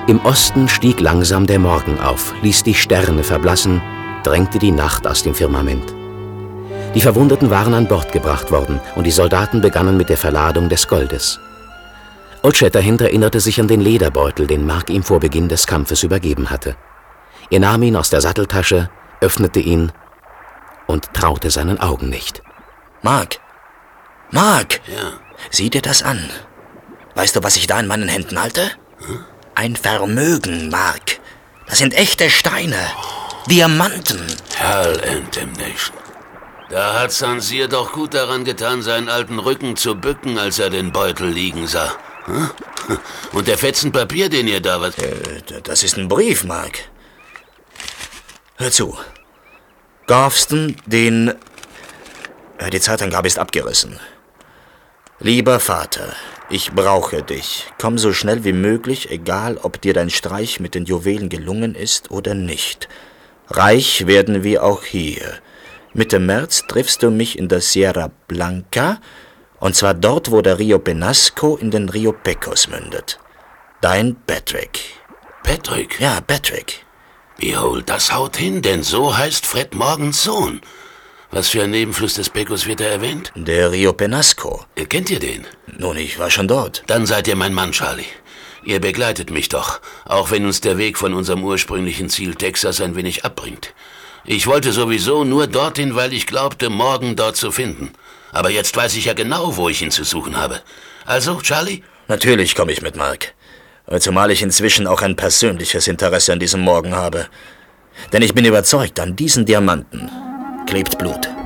Im Osten stieg langsam der Morgen auf, ließ die Sterne verblassen, drängte die Nacht aus dem Firmament. Die Verwundeten waren an Bord gebracht worden und die Soldaten begannen mit der Verladung des Goldes. Old Shatterhand erinnerte sich an den Lederbeutel, den Mark ihm vor Beginn des Kampfes übergeben hatte. Er nahm ihn aus der Satteltasche, öffnete ihn und traute seinen Augen nicht. Mark! Mark! Ja? Sieh dir das an. Weißt du, was ich da in meinen Händen halte? Hm? Ein Vermögen, Mark. Das sind echte Steine. Diamanten. Hell and Damnation. Da hat Sansir doch gut daran getan, seinen alten Rücken zu bücken, als er den Beutel liegen sah. Hm? Und der Fetzen Papier, den ihr da was... Das ist ein Brief, Mark. Hör zu. Garveston, die Zeitangabe ist abgerissen. Lieber Vater, ich brauche dich. Komm so schnell wie möglich, egal ob dir dein Streich mit den Juwelen gelungen ist oder nicht. Reich werden wir auch hier. Mitte März triffst du mich in der Sierra Blanca, und zwar dort, wo der Rio Penasco in den Rio Pecos mündet. Dein Patrick. Patrick? Ja, Patrick. Behold, das haut hin, denn so heißt Fred Morgans Sohn. Was für ein Nebenfluss des Pecos wird da erwähnt? Der Rio Penasco. Kennt ihr den? Nun, ich war schon dort. Dann seid ihr mein Mann, Charlie. Ihr begleitet mich doch, auch wenn uns der Weg von unserem ursprünglichen Ziel Texas ein wenig abbringt. Ich wollte sowieso nur dorthin, weil ich glaubte, Morgan dort zu finden. Aber jetzt weiß ich ja genau, wo ich ihn zu suchen habe. Also, Charlie? Natürlich komme ich mit, Mark. Zumal ich inzwischen auch ein persönliches Interesse an diesem Morgan habe. Denn ich bin überzeugt, an diesen Diamanten klebt Blut.